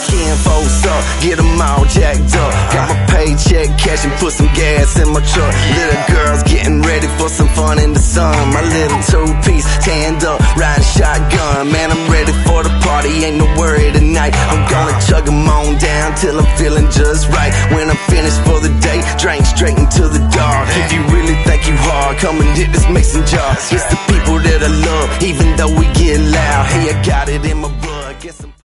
in, folks up, get them all jacked up. Got my paycheck cash and put some gas in my truck. Little girls getting ready for some fun in the sun. My little two-piece tanned up, riding shotgun. Man, I'm ready for the party, ain't no worry tonight. I'm gonna chug them on down till I'm feeling just right. When I'm finished for the day, drink straight into the dark. If you really think you hard, come and hit this mason jar. It's the people that I love, even though we get loud. Hey, I got it in my blood. Guess I'm